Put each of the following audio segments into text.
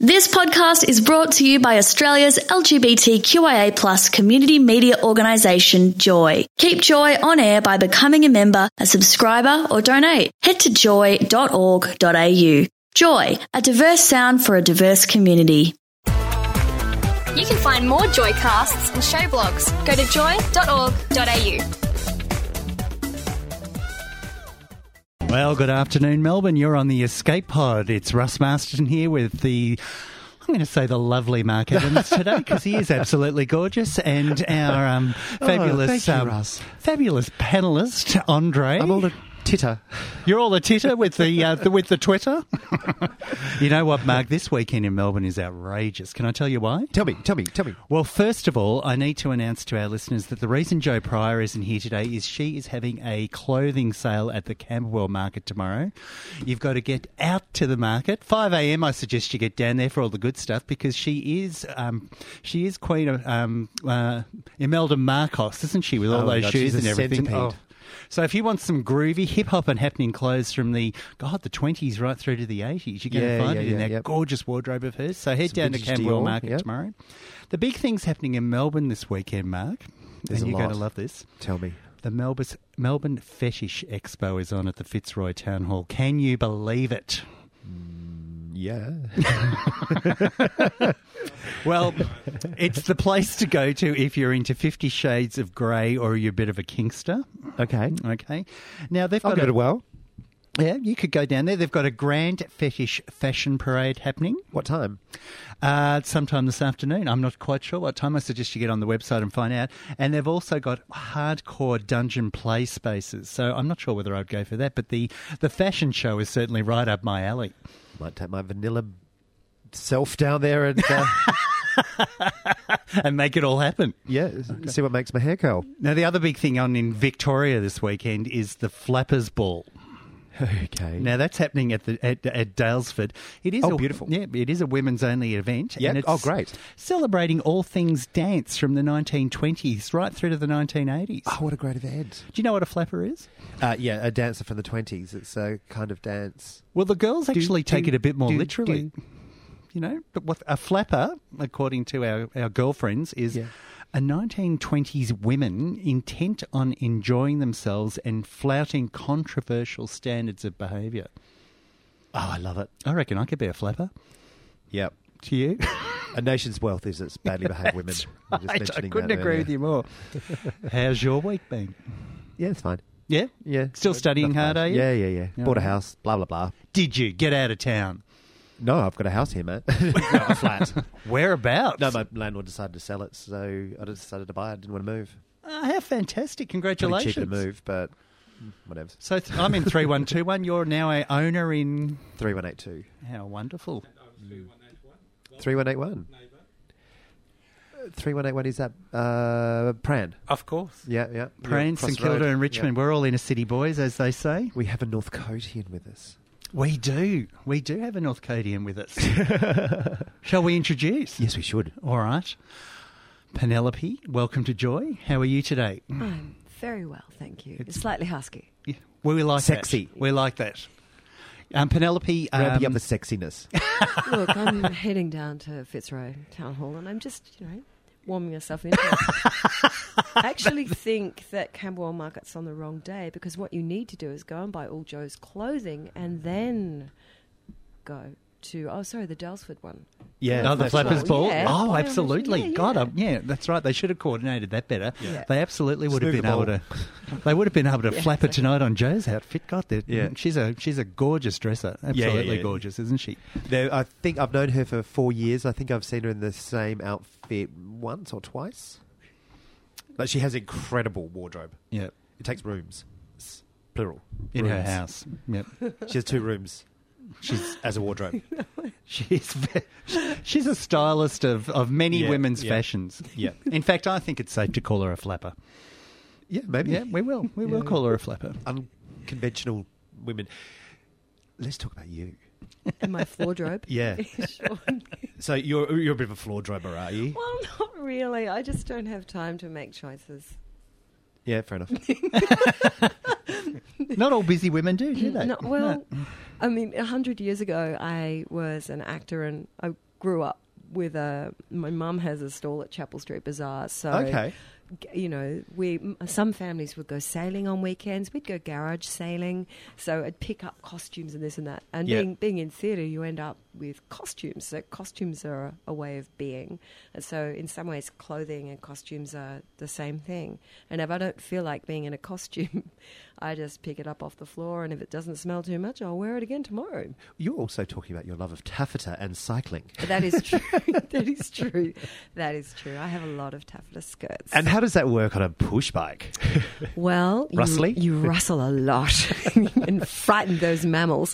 This podcast is brought to you by Australia's LGBTQIA+ community media organisation, Joy. Keep Joy on air by becoming a member, a subscriber or donate. Head to joy.org.au. Joy, a diverse sound for a diverse community. You can find more Joycasts and show blogs. Go to joy.org.au. Well, good afternoon, Melbourne. You're on the Escape Pod. It's Russ Masterton here with I'm going to say the lovely Mark Evans today because he is absolutely gorgeous, and our fabulous, thank you, Russ. fabulous panellist Andre. I'm all a titter. You're all a titter with the Twitter. You know what, Mark? This weekend in Melbourne is outrageous. Can I tell you why? Tell me. Well, first of all, I need to announce to our listeners that the reason Joe Pryor isn't here today is she is having a clothing sale at the Camberwell Market tomorrow. You've got to get out to the market. 5 a.m. I suggest you get down there for all the good stuff because she is Queen of Imelda Marcos, isn't she, with all those shoes and everything? Centipede. So if you want some groovy hip-hop and happening clothes from the 20s right through to the 80s, you're going to find it in that gorgeous wardrobe of hers. So head down to Camberwell Market tomorrow. The big thing's happening in Melbourne this weekend, Mark. There's and you're a lot. going to love this. Tell me. The Melbourne Fetish Expo is on at the Fitzroy Town Hall. Can you believe it? Yeah. Well, it's the place to go to if you're into 50 Shades of Grey or you're a bit of a kinkster. Okay. Now, they've I'll got give it a whirl. Yeah, you could go down there. They've got a grand fetish fashion parade happening. What time? Sometime this afternoon. I'm not quite sure what time. I suggest you get on the website and find out. And they've also got hardcore dungeon play spaces. So I'm not sure whether I'd go for that, but the fashion show is certainly right up my alley. Might take my vanilla self down there and And make it all happen. see what makes my hair curl. Now, the other big thing on in Victoria this weekend is the Flappers Ball. Okay. Now, that's happening at Dalesford. It is beautiful. Yeah, it is a women's only event. Yeah. And it's Great. celebrating all things dance from the 1920s right through to the 1980s. Oh, what a great event. Do you know what a flapper is? A dancer from the 20s. It's a kind of dance. Well, the girls actually take it a bit more do, literally. do. You know, but what a flapper, according to our girlfriends, is a 1920s women intent on enjoying themselves and flouting controversial standards of behaviour. Oh, I love it. I reckon I could be a flapper. Yep. To you? A nation's wealth is its badly behaved women. I'm just Right, I mentioning couldn't that agree earlier. with you more. How's your week been? Yeah, it's fine. Yeah? Yeah. Still studying hard, are you? Yeah. Bought a house, blah, blah, blah. Did you get out of town? No, I've got a house here, mate. No, a flat. Whereabouts? No, my landlord decided to sell it, so I decided to buy it. I didn't want to move. Oh, how fantastic. Pretty Congratulations. cheap to move, but whatever. So I'm in 3121. You're now a owner in... 3182. How wonderful. 3181. 3181 is that Pran? Of course. Yeah. Prane, St Kilda and Richmond. We're all inner city boys, as they say. We have a North Cotian with us. We do. We do have a North Codian with us. Shall we introduce? Yes, we should. All right. Penelope, welcome to Joy. How are you today? I'm very well, thank you. It's slightly husky. Yeah, well, we like Sexy. that. We like that. Penelope... Ramping up the sexiness. Look, I'm heading down to Fitzroy Town Hall and I'm just, warming myself into it. I actually think that Camberwell Market's on the wrong day because what you need to do is go and buy all Joe's clothing and then go to, the Dalesford one. Yeah. Oh, the that's Flappers right. Ball? Yeah. Oh, Yeah, absolutely. yeah. God, that's right. They should have coordinated that better. Yeah. They absolutely would have been able Snooker to. They would have been able to flap it tonight on Joe's outfit. God, she's a gorgeous dresser. Absolutely yeah. gorgeous, isn't she? I think I've known her for 4 years. I think I've seen her in the same outfit once or twice. But she has incredible wardrobe. Yeah, It takes rooms. It's plural. in her Rooms. house. Yep. She has 2 rooms. She's as a wardrobe. She's a stylist of many women's fashions. Yeah. In fact, I think it's safe to call her a flapper. Yeah, maybe. Yeah, we will. We will call her a flapper. Unconventional women. Let's talk about you. And my wardrobe. Yeah. Sure. So you're a bit of a floor drober, are you? Well, not really. I just don't have time to make choices. Yeah, fair enough. Not all busy women do they? No, well, I mean, 100 years ago, I was an actor and I grew up with my mum has a stall at Chapel Street Bazaar, so Okay. you know, some families would go sailing on weekends. We'd go garage sailing, so I'd pick up costumes and this and that. And Yeah. being in theatre, you end up with costumes. So costumes are a way of being, and so in some ways, clothing and costumes are the same thing. And if I don't feel like being in a costume, I just pick it up off the floor, and if it doesn't smell too much, I'll wear it again tomorrow. You're also talking about your love of taffeta and cycling. That is true. That is true. That is true. I have a lot of taffeta skirts. And how does that work on a push bike? Well, Rustly? you rustle a lot and frighten those mammals.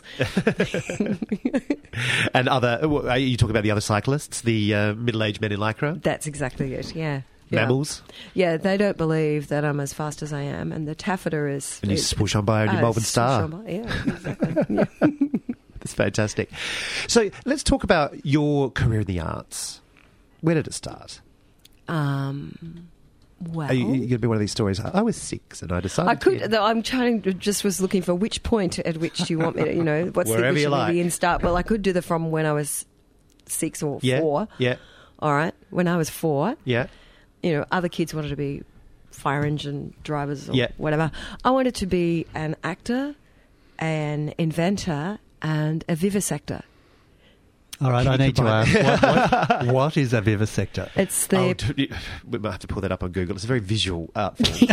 And are you talking about the other cyclists, the middle-aged men in Lycra? That's exactly it, yeah. Mammals? Yeah, they don't believe that I'm as fast as I am, and the taffeta is... And you swoosh on by on your Melbourne swoosh Star. on by, yeah, exactly. Yeah. That's fantastic. So let's talk about your career in the arts. Where did it start? Well... Are you going to be one of these stories? I was 6 and I decided I could. to... Though I'm trying to just was looking for which point at which do you want me to, you know, what's Wherever the you like. in start. Well, I could do the from when I was 6 or 4. Yeah, All right, when I was 4. yeah. You know, other kids wanted to be fire engine drivers or Yeah. whatever. I wanted to be an actor, an inventor, and a vivisector. All right, I need to ask, what is a vivisector? It's the We might have to pull that up on Google. It's a very visual art form.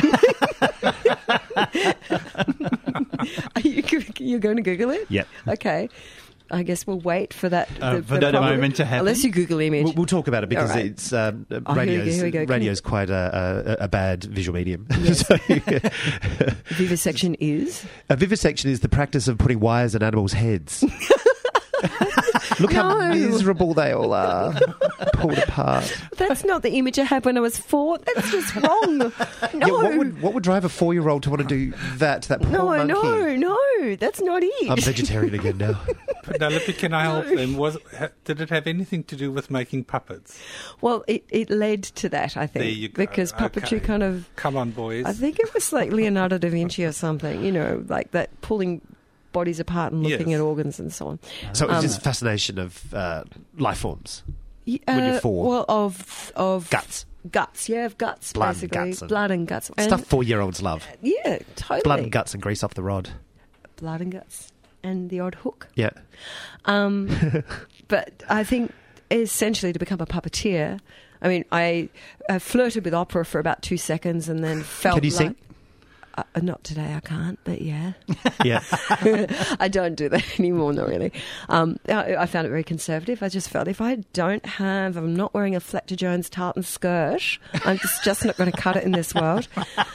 You're going to Google it? Yeah. Okay. I guess we'll wait for that. For that moment to happen. Unless you Google image. We'll talk about it because All right. it's here we go. radio's quite a bad visual medium. Yes. So, Vivisection is? a vivisection is the practice of putting wires in animals' heads. Look how No. miserable they all are, pulled apart. That's not the image I had when I was 4. That's just wrong. No. Yeah, what would drive a 4-year-old to want to do that to that poor monkey? No, that's not it. I'm vegetarian again now. Penelope, can I help them? Did it have anything to do with making puppets? Well, it led to that, I think. There you go. Because puppetry Okay. kind of... Come on, boys. I think it was like Leonardo da Vinci or something, you know, like that pulling bodies apart and looking Yes. at organs and so on. So it was just fascination of life forms. When you're 4. Well, of... Guts. Guts, yeah, of guts, Blood and basically. guts and- Blood and guts. And, Stuff 4-year-olds love. Yeah, totally. Blood and guts and grease off the rod. Blood and guts. And the odd hook. Yeah. But I think essentially to become a puppeteer, I mean, I flirted with opera for about 2 seconds and then felt Can you like... sing? Not today, I can't, but yeah. Yeah. I don't do that anymore, not really. I found it very conservative. I just felt if I'm not wearing a Fletcher Jones tartan skirt, I'm just not going to cut it in this world.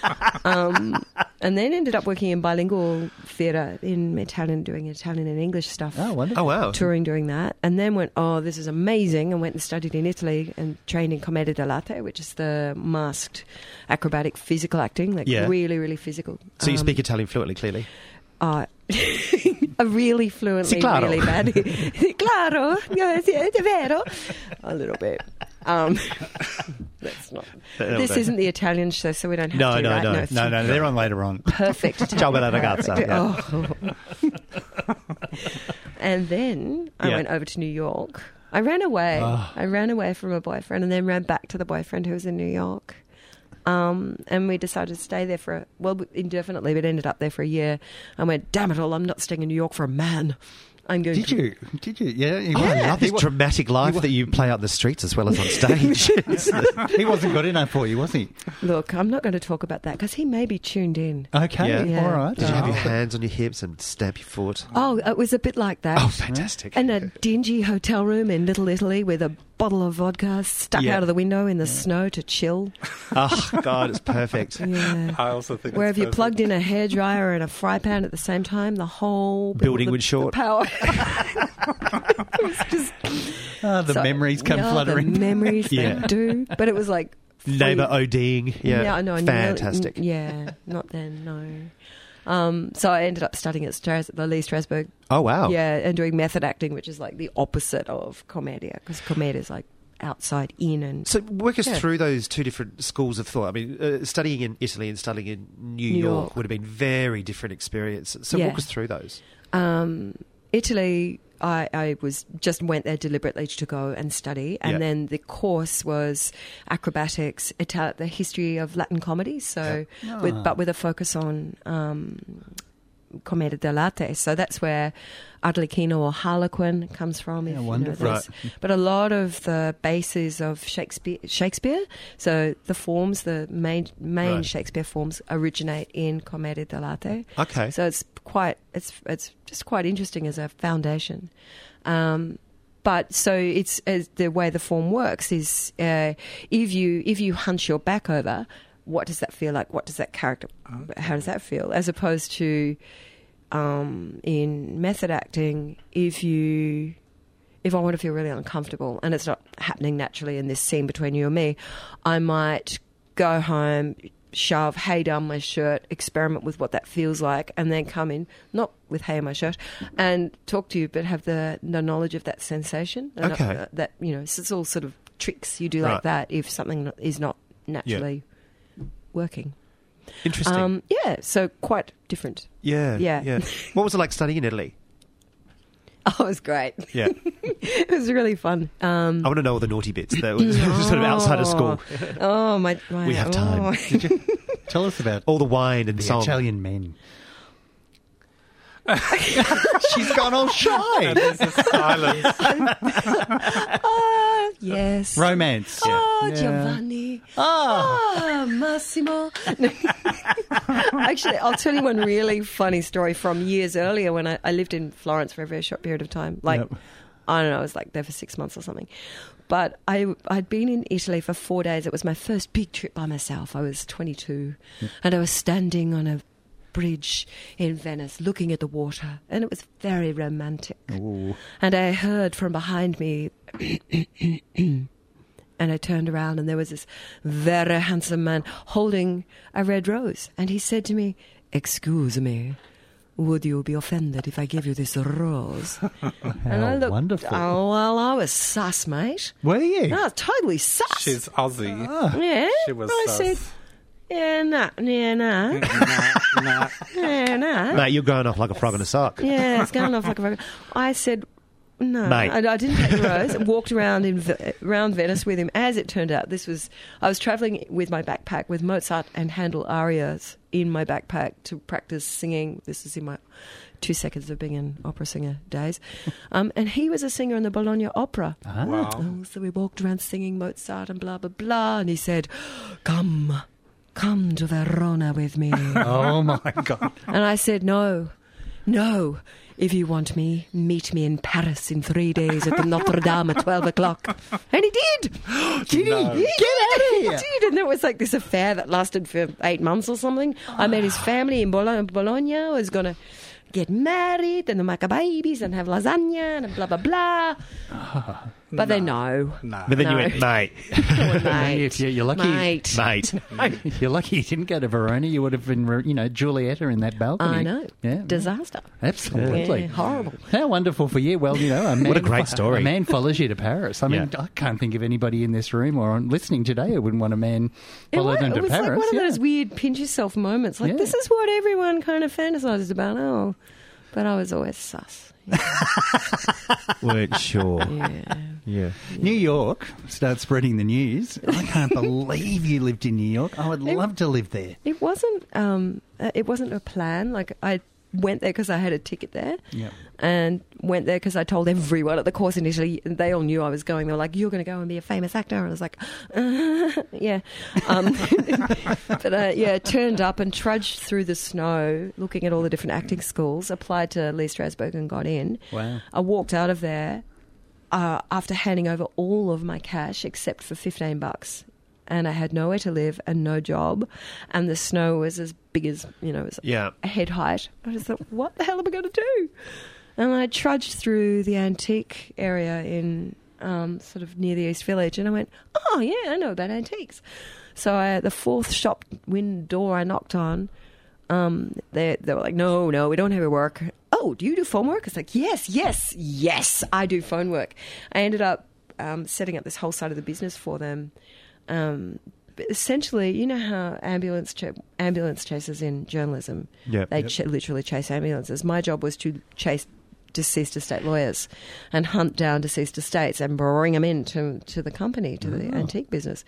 And then ended up working in bilingual theatre in Italian, doing Italian and English stuff. Oh, wonderful. Oh, wow. Touring doing that, and then went, oh, this is amazing, and went and studied in Italy and trained in Commedia dell'arte, which is the masked acrobatic physical acting, like Yeah. really, really physical. So you speak Italian fluently, clearly? A really fluently, Sì, claro. really bad. Sì, claro, è vero. A little bit. That's not. This isn't the Italian show, so we don't have to. Right? No, they're on later on. Perfect. Ciao, bella ragazza. Yeah. Oh. And then I Yeah. went over to New York. I ran away. I ran away from a boyfriend and then ran back to the boyfriend who was in New York. And we decided to stay there indefinitely, but ended up there for a year. I went, damn it all, I'm not staying in New York for a man. I'm going Did to... you? Yeah. Oh, I love this dramatic life that you play out in the streets as well as on stage. He wasn't good enough for you, was he? Look, I'm not going to talk about that because he may be tuned in. Okay, Yeah. all right. Did you have your hands on your hips and stamp your foot? Oh, it was a bit like that. Oh, fantastic. In a dingy hotel room in Little Italy with a bottle of vodka stuck Yeah. out of the window in the snow to chill. Oh, God, it's perfect. Yeah. I also think Where it's have you perfect. plugged in a hairdryer and a fry pan at the same time? The whole Building would short. The power. It was just The memories come fluttering. The memories Yeah. they do, but it was like Neighbour ODing. Yeah, no, fantastic. yeah, not then. No. So I ended up studying at the Lee Strasberg. Oh, wow. Yeah, and doing method acting, which is like the opposite of commedia, because commedia is like outside in and... So work us Yeah. through those two different schools of thought. I mean, studying in Italy and studying in New New York York. would have been very different experiences. So Yeah. walk us through those. Italy, I went there deliberately to go and study, and Yeah. then the course was acrobatics, the history of Latin comedy. So, but with a focus on commedia dell'arte. So that's where Arlecchino or Harlequin comes from. Yeah, if you know wonderful. this. But a lot of the bases of Shakespeare, so the forms, the main Right. Shakespeare forms originate in commedia dell'arte. Okay. So it's just quite interesting as a foundation. But so it's the way the form works is if you hunch your back over, what does that feel like? What does that character? How does that feel? As opposed to in method acting, if I want to feel really uncomfortable and it's not happening naturally in this scene between you and me, I might go home, shove hay down my shirt, experiment with what that feels like, and then come in, not with hay in my shirt, and talk to you, but have the knowledge of that sensation. And Okay. that, so it's all sort of tricks you do like Right. that if something is not naturally working. Interesting. So quite different. Yeah. What was it like studying in Italy? Oh, it was great. Yeah. It was really fun. I want to know all the naughty bits that was sort of outside of school. Oh, my We have time. oh. Tell us about All the wine and the song. Italian men. She's gone all shy. And there's a silence. Yes. Romance. Oh, Yeah. Giovanni. Ah. Oh, Massimo. Actually, I'll tell you one really funny story from years earlier when I lived in Florence for a very short period of time. Like, Yep. I don't know, I was like there for 6 months or something. But I'd been in Italy for 4 days. It was my first big trip by myself. I was 22. And I was standing on a bridge in Venice looking at the water. And it was very romantic. Ooh. And I heard from behind me, and I turned around, and there was this very handsome man holding a red rose. And he said to me, "Excuse me, would you be offended if I give you this rose?" And I looked, wonderful. Oh, well, I was sus, mate. Were you? I was totally sus. She's Aussie. Yeah. She was I sus. said, yeah, nah. Nah. Yeah, nah. Mate, you're going off like a frog in a sock. Yeah, it's going off like a rocket. I said, no, Mate. I didn't take the rose. And walked around around Venice with him. As it turned out, I was travelling with my backpack with Mozart and Handel arias in my backpack to practice singing. This is in my 2 seconds of being an opera singer days. And he was a singer in the Bologna Opera. Wow. Oh, so we walked around singing Mozart and blah, blah, blah. And he said, come to Verona with me. Oh my God. And I said, no. If you want me, meet me in Paris in 3 days at the Notre Dame at 12 o'clock. And he did. Did he? No. Get out of here. He did. And there was like this affair that lasted for 8 months or something. I met his family in Bologna. I was going to get married and make babies and have lasagna and blah, blah, blah. But they know. No. But then No. you went, mate, Mate. If you're lucky, Mate. mate. if you're lucky you didn't go to Verona, you would have been, Julieta in that balcony. I know. Yeah. Disaster. Absolutely. Yeah, horrible. How wonderful for you. Well, a man, What a great story. A man follows you to Paris. I mean, Yeah. I can't think of anybody in this room or on listening today who wouldn't want a man follow them to it was Paris. like one of Yeah. those weird pinch yourself moments. Like, Yeah. this is what everyone kind of fantasizes about. Oh, but I was always sus. Weren't sure. Yeah. Yeah. New York, start spreading the news. I can't believe you lived in New York. I would love to live there. It wasn't a plan. Like, I went there because I had a ticket there. Yeah. And went there because I told everyone at the course initially. They all knew I was going. They were like, "You're going to go and be a famous actor." And I was like, "Yeah." But turned up and trudged through the snow, looking at all the different acting schools. Applied to Lee Strasberg and got in. Wow. I walked out of there after handing over all of my cash except for $15. And I had nowhere to live and no job, and the snow was as big as Yeah. a head height. I just thought, what the hell am I going to do? And I trudged through the antique area in sort of near the East Village, and I went, oh yeah, I know about antiques. So the fourth shop door I knocked on, they were like, no, we don't have your work. Oh, do you do phone work? It's like, yes, I do phone work. I ended up setting up this whole side of the business for them. But essentially, you know how ambulance chasers in journalism, Yep. they literally chase ambulances. My job was to chase deceased estate lawyers and hunt down deceased estates and bring them into the company, to the antique business.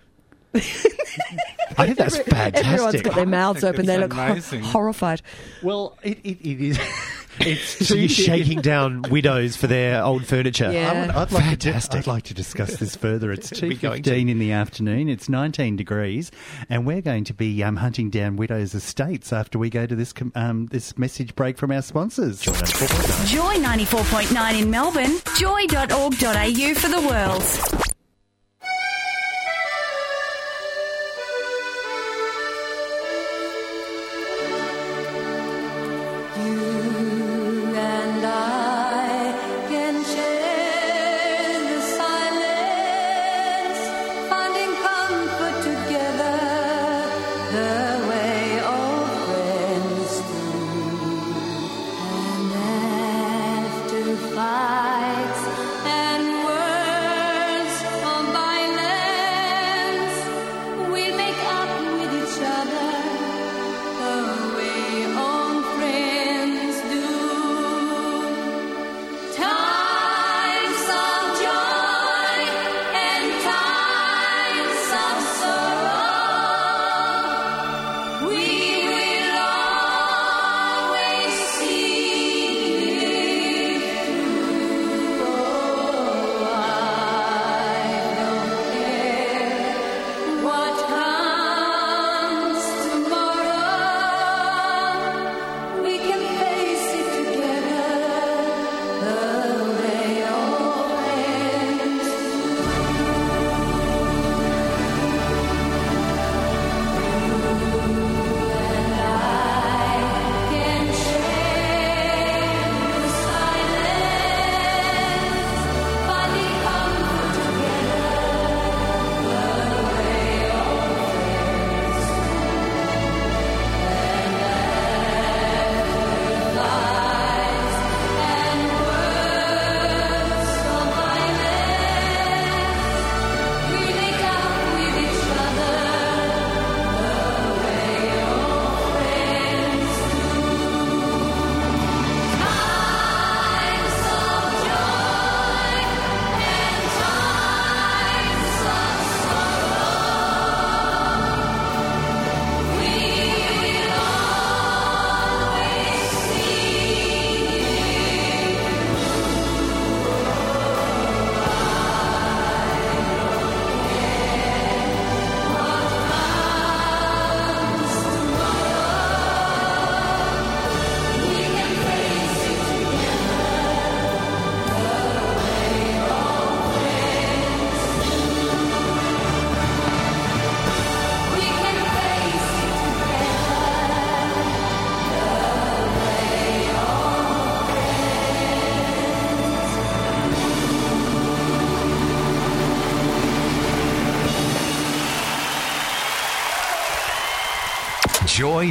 I think that's fantastic. Everyone's got their mouths I think open. They it's look amazing. horrified. Well, it is. It's So you're shaking down widows for their old furniture. Yeah. I'd like to discuss this further. It's We're going to. 2:15 in the afternoon. It's 19 degrees, and we're going to be hunting down widows' estates after we go to this this message break from our sponsors. Joy 94.9 in Melbourne, joy.org.au for the world. Joy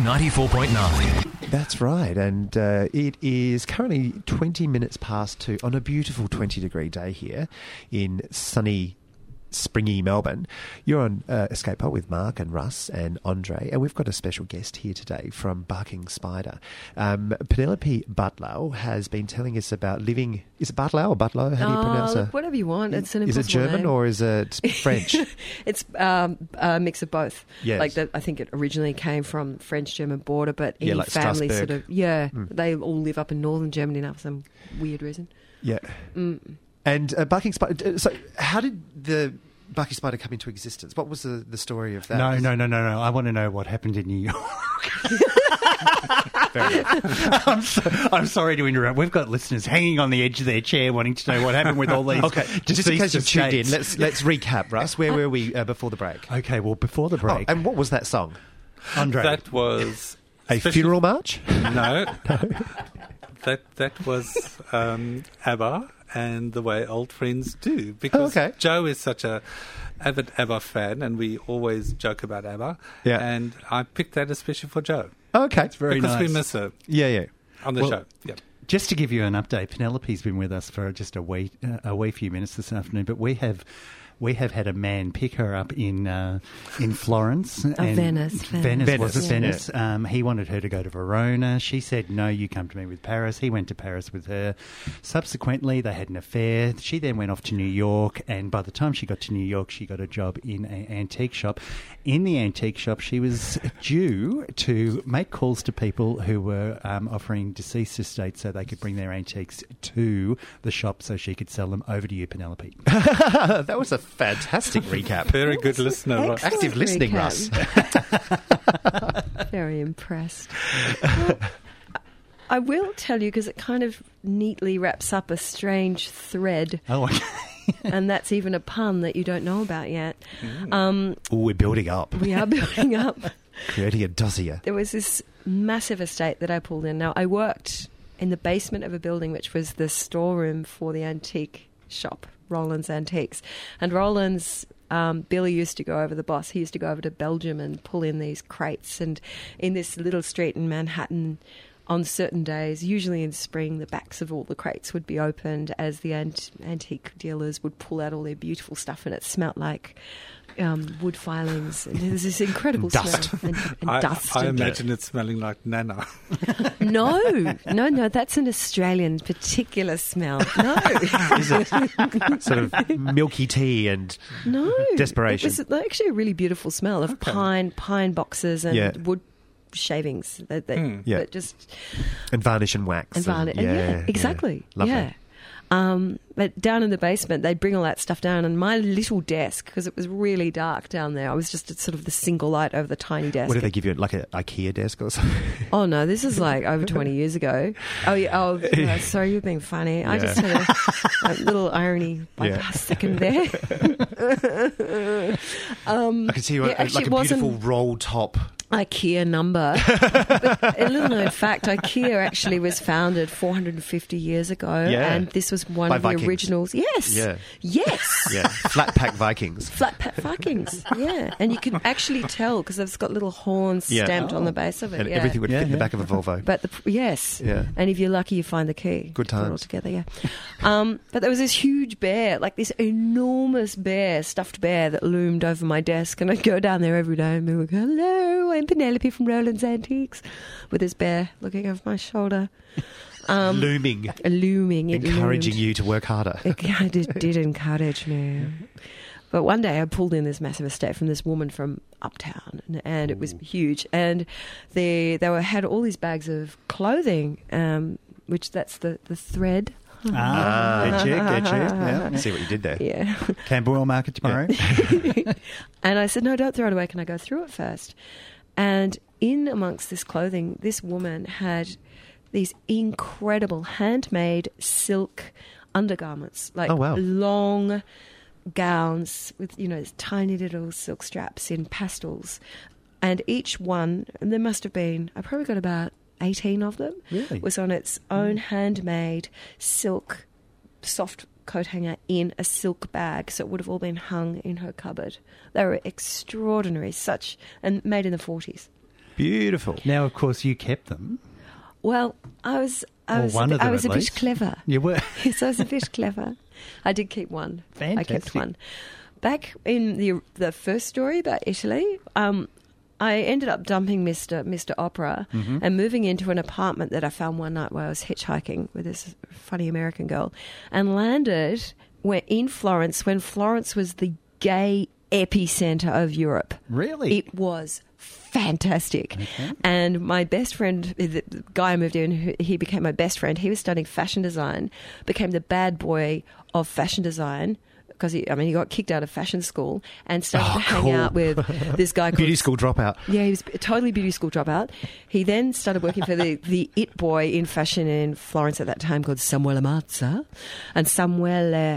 94.9. That's right, and it is currently 20 minutes past 2 on a beautiful 20-degree day here in sunny, springy Melbourne. You're on Escape Pod with Mark and Russ and Andre, and we've got a special guest here today from Barking Spider. Penelope Butlow has been telling us about living... Is it Butlow or Butlow? How do you pronounce it? Whatever you want. It's an Is impossible it German name. or is it French? It's a mix of both. Yes. I think it originally came from French-German border, but any like family Strasbourg. they all live up in northern Germany now for some weird reason. Yeah. And Barking Spider... So how did the Barking Spider come into existence? What was the story of that? No. I want to know what happened in New York. I'm sorry to interrupt. We've got listeners hanging on the edge of their chair wanting to know what happened with all these. Okay, just in case you've tuned in, estates. let's recap, Russ. Where were we before the break? Okay, well, before the break, And what was that song? Andre. That was A funeral march? No. That was ABBA and The Way Old Friends Do. Because okay. Joe is such a avid ABBA fan, and we always joke about ABBA. Yeah. And I picked that especially for Joe. Okay. very because we nice. miss her Yeah. on the Well, show. Yeah. Just to give you an update, Penelope's been with us for just a wee few minutes this afternoon, but we have We have had a man pick her up in Florence. Venice. Venice. He wanted her to go to Verona. She said, no, you come to me with Paris. He went to Paris with her. Subsequently, they had an affair. She then went off to New York, and by the time she got to New York, she got a job in an antique shop. In the antique shop, she was due to make calls to people who were offering deceased estates so they could bring their antiques to the shop so she could sell them. Over to you, Penelope. That was a fantastic recap. Very good listener. Ross. Active listening, Russ. Very impressed. Well, I will tell you, because it kind of neatly wraps up a strange thread. Oh, okay. And that's even a pun that you don't know about yet. We're building up. We are building up. Creating a dossier. There was this massive estate that I pulled in. Now, I worked in the basement of a building which was the storeroom for the antique shop, Roland's Antiques. And Roland's, Billy used to go over, the boss, he used to go over to Belgium and pull in these crates. And in this little street in Manhattan, on certain days, usually in spring, the backs of all the crates would be opened as the antique dealers would pull out all their beautiful stuff, and it smelt like wood filings. And there's this incredible dust. smell. And dust. I imagine it smelling like Nana. No, that's an Australian particular smell. No. Is it sort of milky tea and desperation? It was actually a really beautiful smell of pine boxes and wood shavings that just and varnish and wax exactly. Lovely. But down in the basement, they'd bring all that stuff down, and my little desk, because it was really dark down there, I was just at sort of the single light over the tiny desk. What did they give you, like an IKEA desk or something? Oh no, this is like over 20 years ago. Yeah, sorry, you're being funny. Yeah. I just had a little irony by last second there. I can see like a beautiful roll top IKEA number. But a little known fact, IKEA actually was founded 450 years ago, and this was one by of the Vikings. Originals. Yes. Yeah. Yes. Yeah. Flat pack Vikings. Flat pack Vikings. Yeah. And you can actually tell because it's got little horns stamped on the base of it. And everything would fit in the back of a Volvo. But Yeah. And if you're lucky, you find the key. Good times. Put it all together, but there was this huge bear, like this enormous bear, stuffed bear that loomed over my desk, and I'd go down there every day and be like, hello, I'm Penelope from Roland's Antiques, with this bear looking over my shoulder. Looming. Encouraging you to work harder. It did encourage me. But one day I pulled in this massive estate from this woman from uptown, and it was huge. And they had all these bags of clothing, which that's the thread. Get you. Yeah. See what you did there. Yeah. Camberwell Market tomorrow. And I said, no, don't throw it away. Can I go through it first? And in amongst this clothing, this woman had these incredible handmade silk undergarments, like long gowns with, tiny little silk straps in pastels. And each one, and there must have been, I probably got about 18 of them, was on its own handmade silk soft coat hanger in a silk bag, so it would have all been hung in her cupboard. They were extraordinary, and made in the 40s. Beautiful. Now, of course, you kept them. Well, I was a bit clever. You were? Yes, I was a bit clever. I did keep one. Fantastic. I kept one. Back in the first story about Italy, I ended up dumping Mr. Opera and moving into an apartment that I found one night while I was hitchhiking with this funny American girl, and landed in Florence when Florence was the gay epicenter of Europe. Really? It was fantastic. Okay. And my best friend, the guy I moved in, he became my best friend. He was studying fashion design, became the bad boy of fashion design, because he got kicked out of fashion school and started to hang out with this guy called... Beauty school dropout. Yeah, he was a totally beauty school dropout. He then started working for the it boy in fashion in Florence at that time called Samuele Mazza. And Samuele...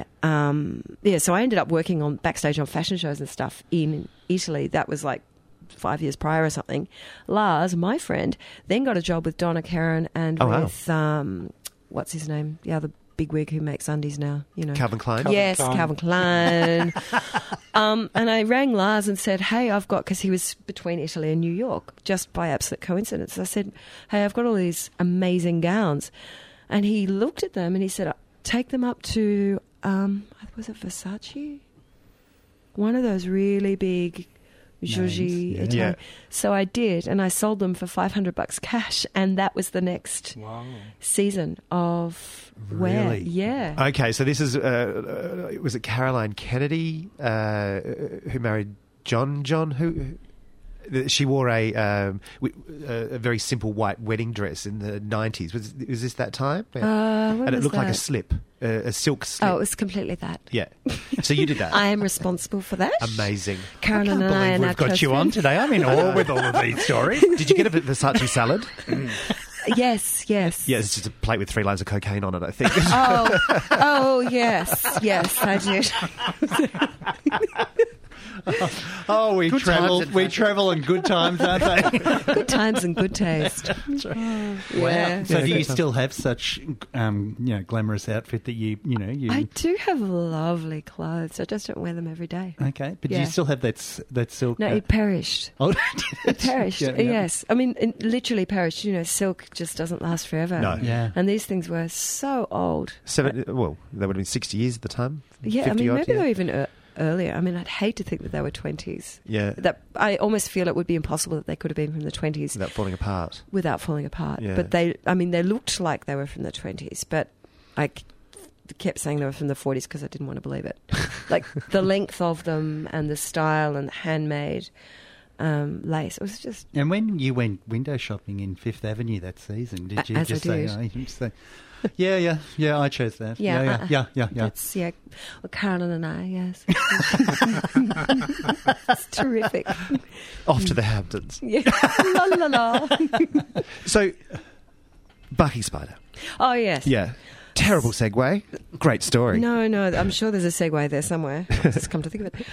so I ended up working on backstage on fashion shows and stuff in Italy. That was like 5 years prior or something. Lars, my friend, then got a job with Donna Karan and with... what's his name? The other bigwig who makes undies now, Calvin Klein? Calvin Klein. And I rang Lars and said, hey, because he was between Italy and New York, just by absolute coincidence. I said, hey, I've got all these amazing gowns. And he looked at them and he said, take them up to, was it Versace? one of those really big Giorgi Names, Italian. yeah. So I did, and I sold them for $500 cash, and that was the next season of Where. Really? Yeah. Okay, so this is was it Caroline Kennedy who married John? Who she wore a very simple white wedding dress in the 90s. Was this that time? When and it was looked like a that? slip, a silk slip. Oh, it was completely that. Yeah. So you did that. I am responsible for that. Amazing. Carolyn and I are now We've got close you on friends. today. I'm in awe with all of these stories. Did you get a Versace salad? Yes. Yeah, it's just a plate with 3 lines of cocaine on it, I think. Oh, yes, I did. Oh, we Good travel. times, We travel in good times, aren't they? Good times and good taste. Yeah. So, do you good still have such, glamorous outfit that you? I do have lovely clothes. I just don't wear them every day. Okay, but do Yeah. you still have that silk? No, it perished. Oh, It perished. Yeah, yeah. Yes. I mean, it literally perished. Silk just doesn't last forever. No. Yeah. And these things were so old. They would have been 60 years at the time. Yeah, 50 I mean, odd, maybe yeah. they were even earlier. I mean, I'd hate to think that they were 20s. Yeah. That I almost feel it would be impossible that they could have been from the 20s Without falling apart. without falling apart. Yeah. But they looked like they were from the 20s, but I kept saying they were from the 40s because I didn't want to believe it. Like the length of them and the style and the handmade lace. It was just... And when you went window shopping in Fifth Avenue that season, did you As just I say, did. "Oh," you just say, yeah, I chose that. Yeah, yeah. That's, well, Carolyn and I, yes. It's terrific. Off to the Hamptons. Yeah. La la la. So, Bucky Spider. Oh, yes. Yeah. Terrible segue. Great story. No, I'm sure there's a segue there somewhere. Just come to think of it.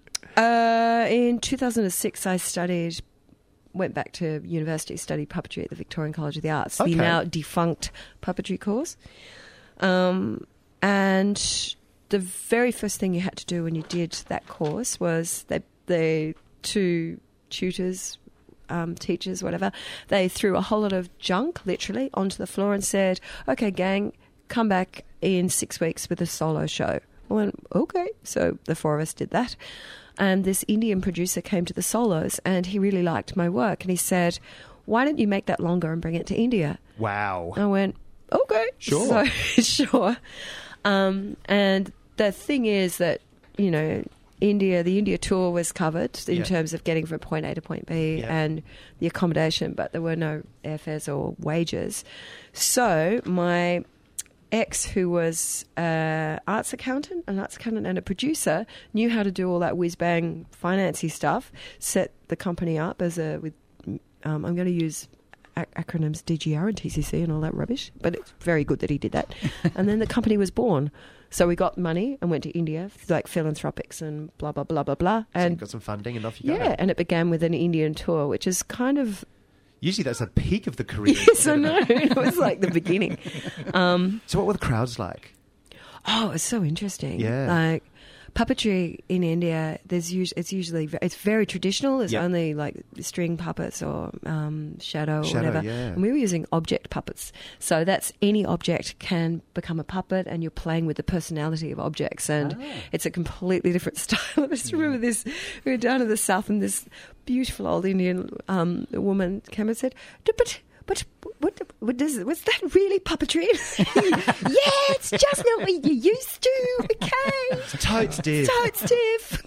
In 2006, I went back to university, studied puppetry at the Victorian College of the Arts, Okay. the now defunct puppetry course. And the very first thing you had to do when you did that course was the 2 tutors, teachers, whatever, they threw a whole lot of junk, literally, onto the floor and said, "Okay, gang, come back in 6 weeks with a solo show." I went, okay. So the 4 of us did that. And this Indian producer came to the solos and he really liked my work. And he said, "Why don't you make that longer and bring it to India?" Wow. I went, okay. Sure. So, sure. And the thing is that, the India tour was covered in Yeah. terms of getting from point A to point B Yeah. and the accommodation, but there were no airfares or wages. So my ex, who was an arts accountant and a producer, knew how to do all that whiz-bang financy stuff, set the company up I'm going to use acronyms DGR and TCC and all that rubbish, but it's very good that he did that. And then the company was born. So we got money and went to India, like philanthropics and blah, blah, blah, blah, blah. So And you got some funding and off you go. yeah, and it began with an Indian tour, which is kind of... Usually that's the peak of the career. Yes, I know. It was like the beginning. So what were the crowds like? Oh, it's so interesting. Yeah. Like puppetry in India, it's very traditional. There's Yep. only like string puppets or shadow or whatever. Yeah. And we were using object puppets. So that's any object can become a puppet and you're playing with the personality of objects. And it's a completely different style. I just remember this, we were down in the south and this beautiful old Indian woman came and said, But was that really puppetry? Yeah, it's just not what you used to. Okay. Totes diff. Totes diff.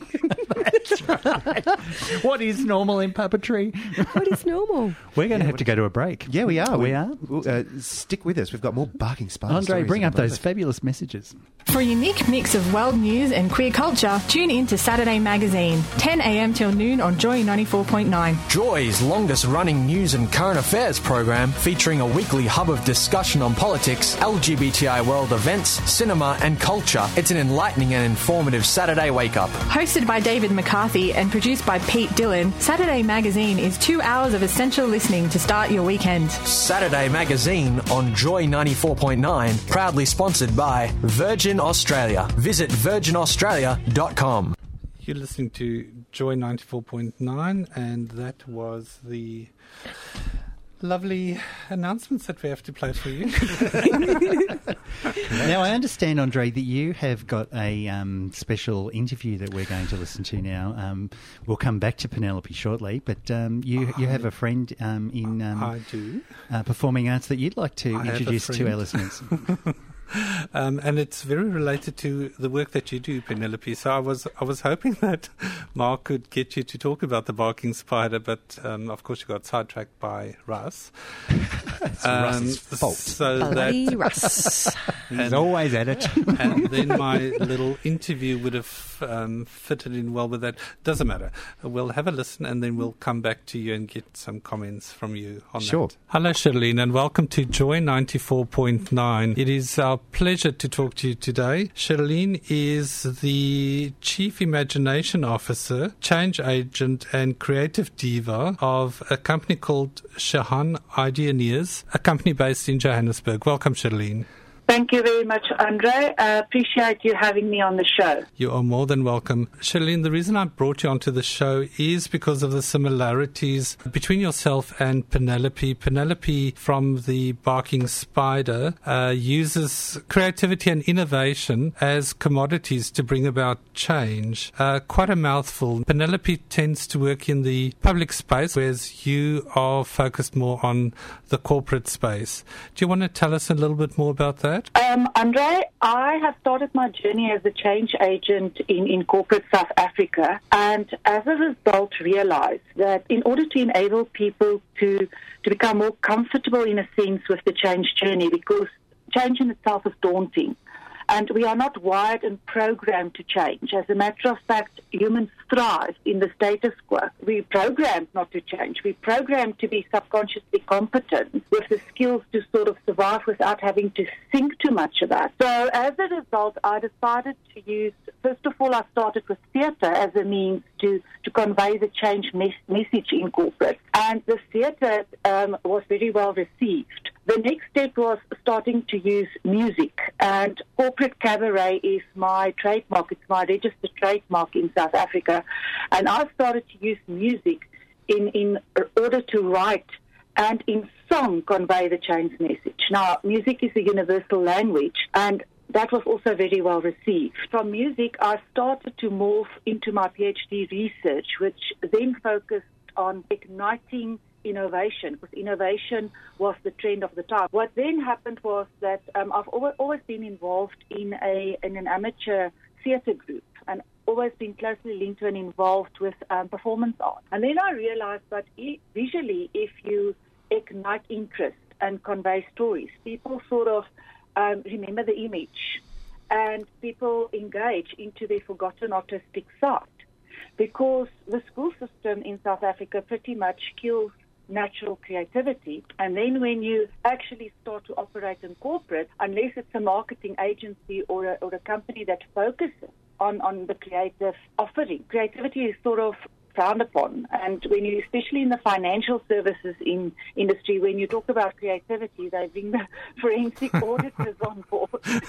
What is normal in puppetry? What is normal? We're going to have to go to a break. Yeah, we are. We are. Stick with us. We've got more barking spider Andre, stories bring in up a those moment. fabulous messages. For a unique mix of world news and queer culture, tune in to Saturday Magazine, 10 a.m. till noon on Joy 94.9. Joy's longest-running news and current affairs program, featuring a weekly hub of discussion on politics, LGBTI world events, cinema and culture. It's an enlightening and informative Saturday wake-up. Hosted by David McCarthy and produced by Pete Dillon, Saturday Magazine is 2 hours of essential listening to start your weekend. Saturday Magazine on Joy 94.9, proudly sponsored by Virgin Australia. Visit virginaustralia.com. You're listening to Joy 94.9, and that was the lovely announcements that we have to play for you. Now, I understand, Andre, that you have got a special interview that we're going to listen to now. We'll come back to Penelope shortly, but you have a friend in I do. Performing arts that you'd like to introduce to our listeners. And it's very related to the work that you do, Penelope. So I was hoping that Mark could get you to talk about the barking spider, but of course you got sidetracked by Russ. It's Russ's fault. So Bloody Russ. He's always at it. And then my little interview would have fitted in well with that. Doesn't matter. We'll have a listen and then we'll come back to you and get some comments from you on Sure. that. Hello, Shirlene, and welcome to Joy 94.9. It is our pleasure to talk to you today. Shirlene is the Chief Imagination Officer, Change Agent and Creative Diva of a company called Shahan Ideaneers, a company based in Johannesburg. Welcome, Shirlene. Thank you very much, Andre. I appreciate you having me on the show. You are more than welcome. Shirlene, the reason I brought you onto the show is because of the similarities between yourself and Penelope. Penelope, from the Barking Spider, uses creativity and innovation as commodities to bring about change. Quite a mouthful. Penelope tends to work in the public space, whereas you are focused more on the corporate space. Do you want to tell us a little bit more about that? Andre, I have started my journey as a change agent in corporate South Africa, and as a result realized that in order to enable people to become more comfortable in a sense with the change journey, because change in itself is daunting, and we are not wired and programmed to change. As a matter of fact, humans thrive in the status quo. We're programmed not to change. We're programmed to be subconsciously competent with the skills to sort of survive without having to think too much about. So as a result, I decided to use, first of all, I started with theatre as a means to convey the change message in corporate. And the theatre was very well received. The next step was starting to use music, and corporate cabaret is my trademark. It's my registered trademark in South Africa, and I started to use music in order to write and in song convey the change message. Now, music is a universal language, and that was also very well received. From music, I started to morph into my PhD research, which then focused on igniting innovation, because innovation was the trend of the time. What then happened was that I've always been involved in an amateur theatre group, and always been closely linked to and involved with performance art. And then I realized that visually, if you ignite interest and convey stories, people sort of remember the image, and people engage into their forgotten artistic side, because the school system in South Africa pretty much kills natural creativity. And then when you actually start to operate in corporate, unless it's a marketing agency or a company that focuses on the creative offering, creativity is sort of frowned upon. And when you, especially in the financial services industry, when you talk about creativity, they bring the forensic auditors on board.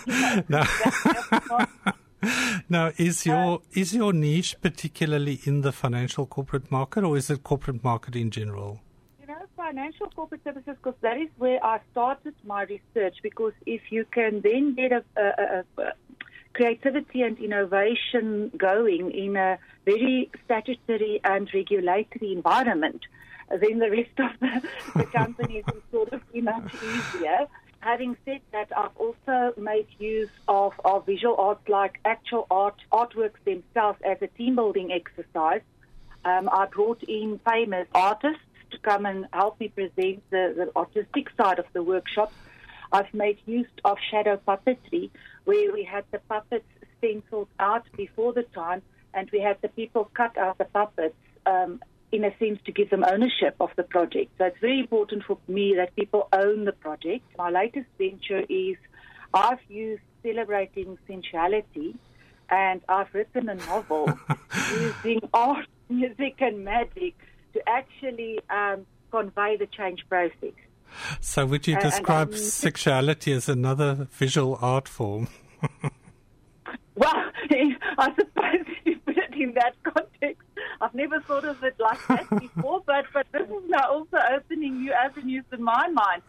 Now, is your niche particularly in the financial corporate market, or is it corporate market in general? Financial corporate services, because that is where I started my research, because if you can then get a creativity and innovation going in a very statutory and regulatory environment, then the rest of the companies will sort of be much easier. Having said that, I've also made use of visual arts, like actual artworks themselves, as a team-building exercise. I brought in famous artists to come and help me present the artistic side of the workshop. I've made use of shadow puppetry, where we had the puppets stenciled out before the time, and we had the people cut out the puppets in a sense to give them ownership of the project. So it's very important for me that people own the project. My latest venture is I've used celebrating sensuality, and I've written a novel using art, music, and magic to actually convey the change process. So would you describe sexuality as another visual art form? Well, I suppose if you put it in that context, I've never thought of it like that before, but this is now also opening new exciting news in my mind.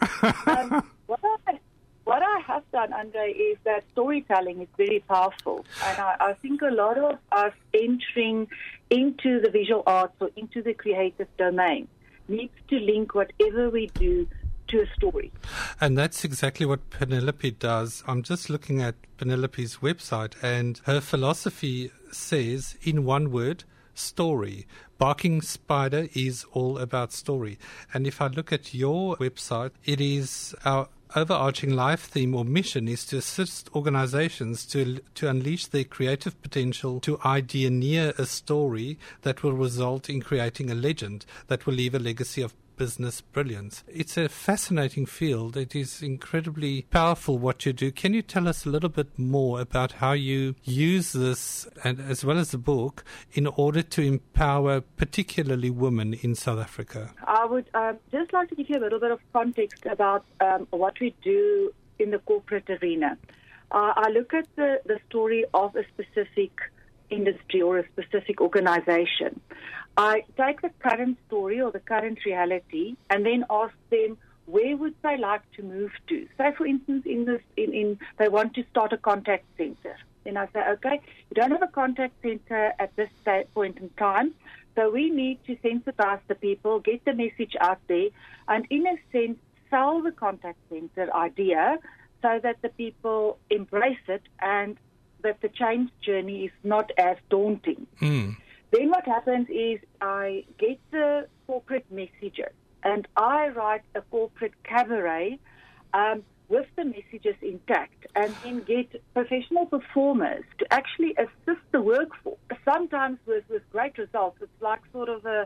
What I have done, Andre, is that storytelling is very powerful. And I think a lot of us entering into the visual arts or into the creative domain needs to link whatever we do to a story. And that's exactly what Penelope does. I'm just looking at Penelope's website, and her philosophy says, in one word, story. Barking Spider is all about story. And if I look at your website, it is our overarching life theme or mission is to assist organizations to unleash their creative potential, to ideaneer a story that will result in creating a legend that will leave a legacy of business brilliance. It's a fascinating field. It is incredibly powerful what you do. Can you tell us a little bit more about how you use this, and as well as the book, in order to empower particularly women in South Africa? I would just like to give you a little bit of context about what we do in the corporate arena. I look at the story of a specific industry or a specific organization. I take the current story or the current reality and then ask them, where would they like to move to? Say, for instance, they want to start a contact center. Then I say, okay, you don't have a contact center at this point in time, so we need to sensitize the people, get the message out there, and in a sense, sell the contact center idea so that the people embrace it and that the change journey is not as daunting. Then what happens is I get the corporate messages and I write a corporate cabaret with the messages intact, and then get professional performers to actually assist the workforce, sometimes with great results. It's like sort of a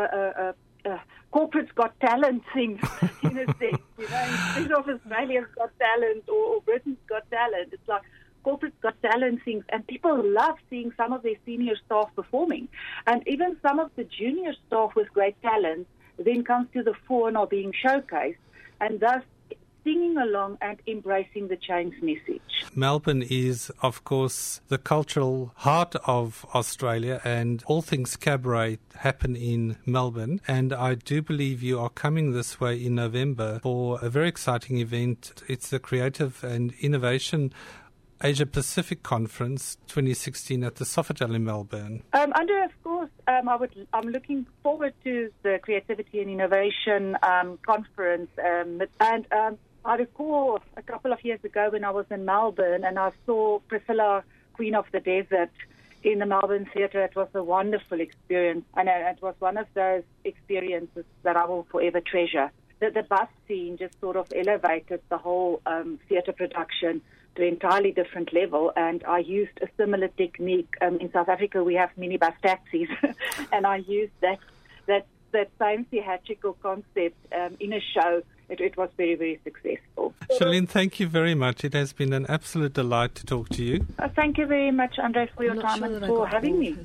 corporate's got talent thing, in a sense. You know, instead of Australia's got talent or Britain's got talent, it's like corporate's got talent things, and people love seeing some of their senior staff performing. And even some of the junior staff with great talent then comes to the fore and are being showcased, and thus singing along and embracing the change message. Melbourne is, of course, the cultural heart of Australia, and all things cabaret happen in Melbourne. And I do believe you are coming this way in November for a very exciting event. It's the Creative and Innovation Asia Pacific Conference 2016 at the Sofitel in Melbourne. Under, of course, I'm looking forward to the Creativity and Innovation Conference, and I recall a couple of years ago when I was in Melbourne and I saw Priscilla, Queen of the Desert, in the Melbourne Theatre. It was a wonderful experience, and it was one of those experiences that I will forever treasure. The bus scene just sort of elevated the whole theatre production to an entirely different level, and I used a similar technique. In South Africa, we have minibus taxis, and I used that same theatrical concept in a show. It was very, very successful. Charlene, thank you very much. It has been an absolute delight to talk to you. Thank you very much, Andre, for your time and for having me.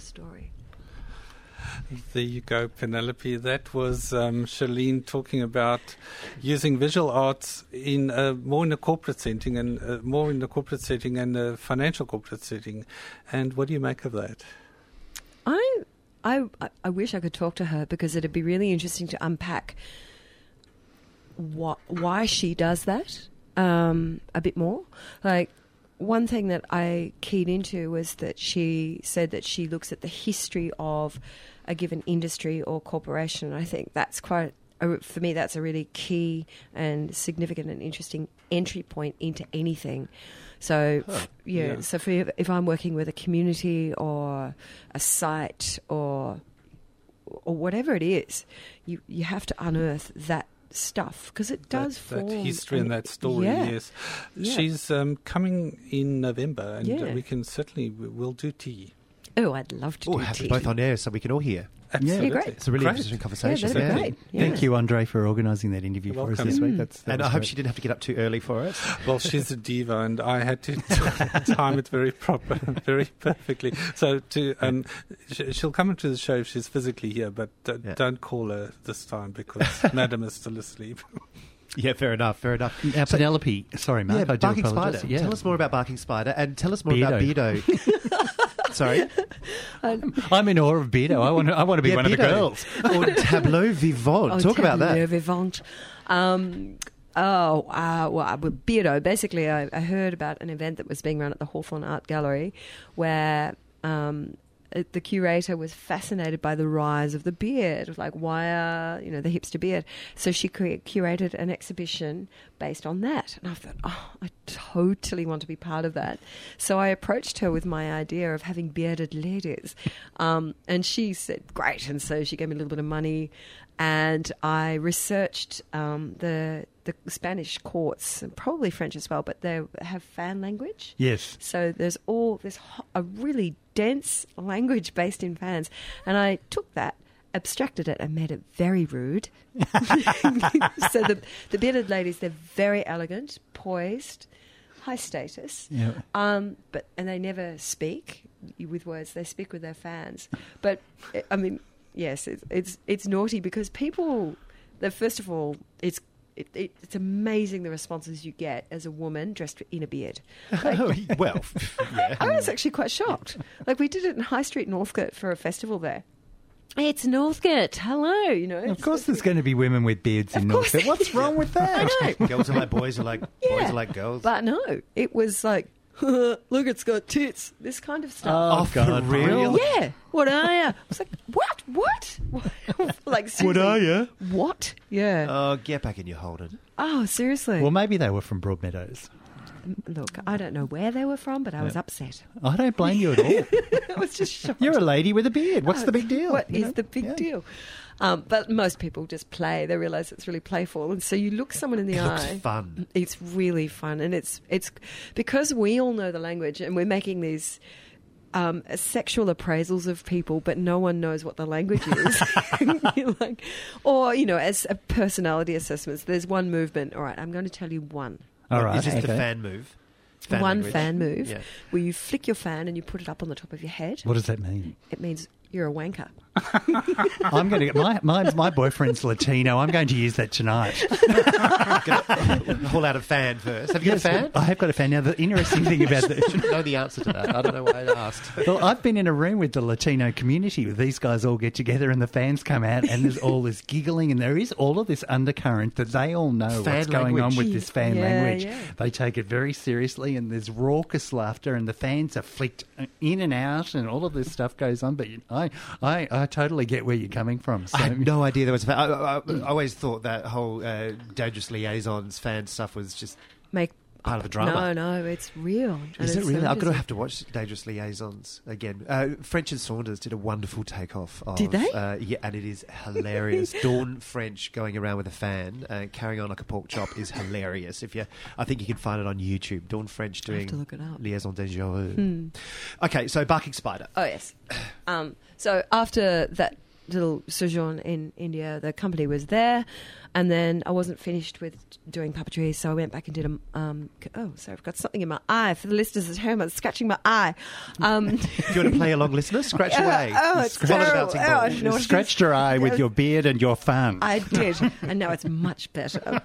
There you go, Penelope. That was Charlene talking about using visual arts in more in a corporate setting and a financial corporate setting. And what do you make of that? I wish I could talk to her, because it'd be really interesting to unpack why she does that a bit more. Like, one thing that I keyed into was that she said that she looks at the history of a given industry or corporation. I think that's for me, that's a really key and significant and interesting entry point into anything. So, so if I'm working with a community or a site or whatever it is, you have to unearth that stuff, because it does form that history and that story. Yes, she's coming in November, and we'll do tea. Oh, I'd love to do tea. Both on air so we can all hear. Absolutely. Yeah, great. It's a really interesting conversation. Yeah, that'd be great. Yeah. Thank you, Andre, for organising that interview for us this week. And I hope she didn't have to get up too early for it. Well, she's a diva, and I had to time it very perfectly. So she'll come into the show if she's physically here, but don't call her this time, because Madam is still asleep. Yeah, fair enough. Now, Penelope, sorry, Mark, I do Barking apologise. Spider. Yeah. Tell us more about Barking Spider, and tell us more about Beardo. Sorry? I'm in awe of Beardo. I want to be one of the girls. Or Tableau Vivant. Talk about Tableau that. Vivant. Well, Beardo. Basically, I heard about an event that was being run at the Hawthorne Art Gallery where the curator was fascinated by the rise of the beard, like why are, the hipster beard. So she curated an exhibition based on that. And I thought, I totally want to be part of that. So I approached her with my idea of having bearded ladies. And she said, great. And so she gave me a little bit of money. And I researched the Spanish courts, and probably French as well, but they have fan language. Yes. So there's a really dense language based in fans. And I took that, abstracted it, and made it very rude. So the bearded ladies, they're very elegant, poised, high status. Yeah. And they never speak with words. They speak with their fans. But, I mean, yes, it's naughty because people, first of all, it's amazing the responses you get as a woman dressed in a beard. Like, Well, yeah. I was actually quite shocked. Like, we did it in High Street, Northcote, for a festival there. It's Northcote. Hello, Of course there's going to be women with beards in Northcote. What's wrong with that? I know. Girls are like boys are like boys are like girls. But no, it was like, look, it's got tits. This kind of stuff. Oh, God. for real? Yeah. What are you? I was like, what? Like, seriously. What are you? What? Yeah. Oh, get back in your Holden. Oh, seriously. Well, maybe they were from Broadmeadows. Look, I don't know where they were from, but I was upset. I don't blame you at all. I was just shocked. You're a lady with a beard. What's the big deal? What is the big deal? But most people just play. They realise it's really playful. And so you look someone in the It looks eye. fun. It's really fun. And it's because we all know the language and we're making these sexual appraisals of people, but no one knows what the language is. You're like, or, as a personality assessments, there's one movement. All right, I'm going to tell you one. All right. Is this the okay. fan move? Fan language? fan move Yeah. where you flick your fan and you put it up on the top of your head. What does that mean? It means you're a wanker. I'm going to get my boyfriend's Latino. I'm going to use that tonight. Pull out a fan first. Have you got a fan? I have got a fan. Now, the interesting thing about I should know the answer to that. I don't know why I asked. Well, I've been in a room with the Latino community where these guys all get together and the fans come out and there's all this giggling and there is all of this undercurrent that they all know Fan what's going on language. with this fan Yeah, language. yeah. They take it very seriously and there's raucous laughter and the fans are flicked in and out and all of this stuff goes on. But I totally get where you're coming from. So. I had no idea there was a fan. I always thought that whole Dangerous Liaisons fan stuff was just part of the drama. No, it's real. Is And it really? I've got to it's- have to watch Dangerous Liaisons again. French and Saunders did a wonderful takeoff of... Did they? Yeah, and it is hilarious. Dawn French going around with a fan, carrying on like a pork chop is hilarious. I think you can find it on YouTube. Dawn French I'll have doing to look it up. Liaison Dangereuse. Okay, so Barking Spider. Oh, yes. So after that little sojourn in India, the company was there, and then I wasn't finished with doing puppetry, so I went back and did sorry, I've got something in my eye. For the listeners at home, I'm scratching my eye. Do you want to play along, listener? Scratch away. It's Follow the terrible. bouncing Oh, ball. I know what it Scratched is. your eye with your beard and your fan. I did, and now it's much better.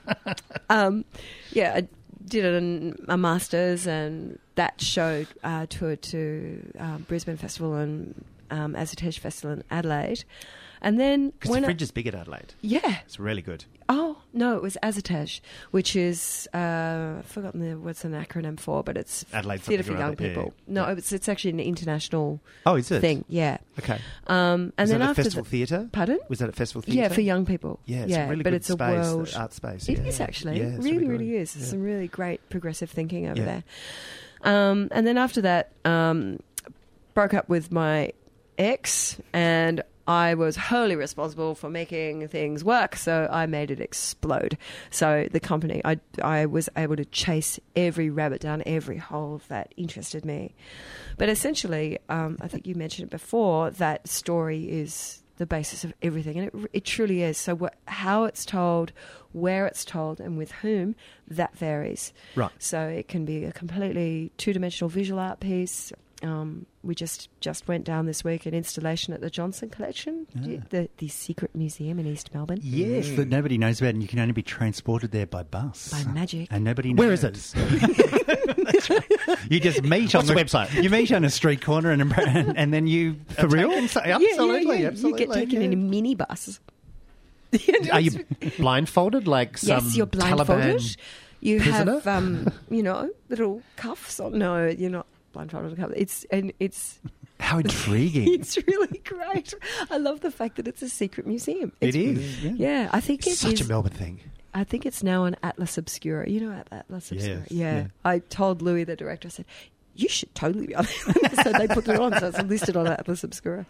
I did a master's, and that show toured to Brisbane Festival and Azatech Festival in Adelaide. And then Because the Fringe is big at Adelaide. Yeah. It's really good. Oh, no, it was Azatech, which is, I've forgotten what's an acronym for, but it's Adelaide Theatre something for or Young other, yeah, People. yeah. No, it's actually an international Is it? thing, yeah. Okay. And Was then that at after Festival Theatre? Pardon? Was that at Festival Theatre? Yeah, for young people. Yeah, it's a really but good it's space, a world art space. It yeah. is actually. Yeah, it's really, good. really is. There's Yeah. some really great progressive thinking over Yeah. there. And then after that, broke up with my ex, and I was wholly responsible for making things work, so I made it explode. So the company, I was able to chase every rabbit down every hole that interested me. But essentially, I think you mentioned it before, that story is the basis of everything, and it truly is. So how it's told, where it's told, and with whom, that varies. Right. So it can be a completely two-dimensional visual art piece, We just went down this week an installation at the Johnson Collection, the secret museum in East Melbourne. Yes, that nobody knows about, and you can only be transported there by bus. By magic. And nobody knows. Where is it? That's right. You just meet on What's the website? You meet on a street corner and then you... For real? Absolutely. You get taken in a minibus. Are you blindfolded like some Yes, you're blindfolded. Taliban You prisoner? have, little cuffs on. No, you're not blindfolded. It's How intriguing. it's really great. I love the fact that it's a secret museum. It is. Yeah, I think it's Such a Melbourne thing. I think it's now an Atlas Obscura. You know Atlas Obscura? Yes, Yeah. yeah. I told Louis, the director, I said, you should totally be on it. So they put it on. So it's listed on Atlas Obscura.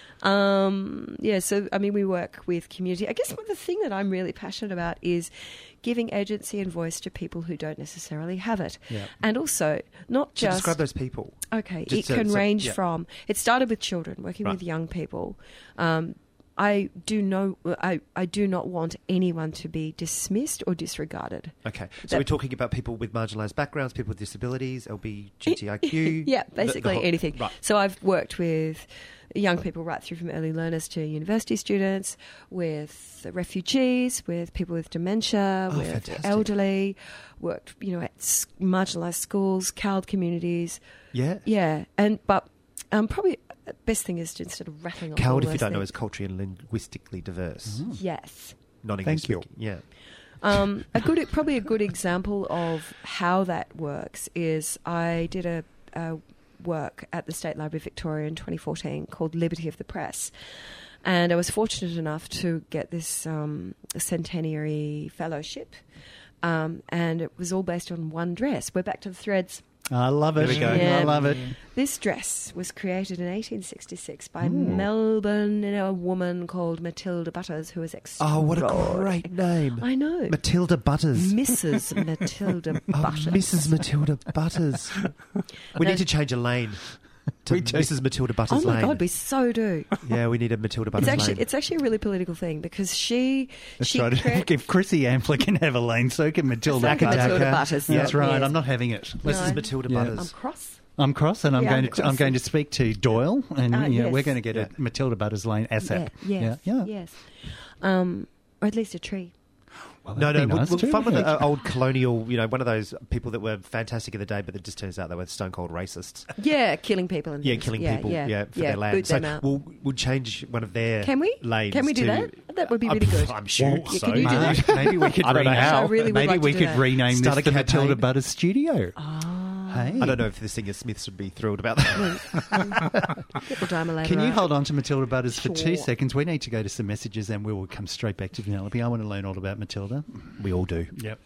So, we work with community. I guess the thing that I'm really passionate about is giving agency and voice to people who don't necessarily have it. Yeah. And also, not So just... describe those people. Okay, Just it can range yeah. from... It started with children, working Right. with young people. I do not want anyone to be dismissed or disregarded. Okay. So we're talking about people with marginalised backgrounds, people with disabilities, LGBTIQ. Yeah, basically the whole- anything. Right. So I've worked with young people right through from early learners to university students, with refugees, with people with dementia, with fantastic. elderly, worked, at marginalised schools, CALD communities. Yeah. Yeah, but probably the best thing is to, instead of rattling off all CALD, if you those don't know, things- is culturally and linguistically diverse. Yes. Non-English Thank you. speaking. Yeah. Probably a good example of how that works is I did a work at the State Library of Victoria in 2014 called Liberty of the Press. And I was fortunate enough to get this centenary fellowship. And it was all based on one dress. We're back to the threads. I love it. There we go. Yeah. I love it. This dress was created in 1866 by Melbourne, a woman called Matilda Butters, who was Oh, what a great name. I know. Matilda Butters. Mrs. Matilda Butters. Mrs. Matilda Butters. We need to change a lane to Mrs. Matilda Oh Butters my lane. God, we so do. Yeah, we need a Matilda Butters lane. It's actually a really political thing because she That's right. If Chrissy Ampler can have a lane, so can Matilda. So can Butters. Matilda Butters. That's right. Yes. I'm not having it. Mrs. Matilda Yeah. Butters. I'm cross. I'm cross, and I'm Yeah, going I'm to I'm going to speak to Doyle, and yes. we're going to get a Matilda Butters lane ASAP. Yes. Or at least a tree. Well, No, that'd be we'll nice too. find one of the old colonial, one of those people that were fantastic in the day, but it just turns out they were stone cold racists. Yeah, killing people. And Yeah, things. killing people. For their land. Boot So them out. we'll change one of their Can we? lanes. Can we do to, that? That would be really good. I'm sure. Yeah, so. can you do that? Maybe we could I don't know rename. how. I really would Maybe like we to could do that. rename Start this a the Matilda campaign. Butters Studio. Hey. I don't know if the Singer Smiths would be thrilled about that. We'll dime a later Can you out. hold on to Matilda Butters for 2 Sure. seconds? We need to go to some messages and we will come straight back to Penelope. I want to learn all about Matilda. We all do. Yep.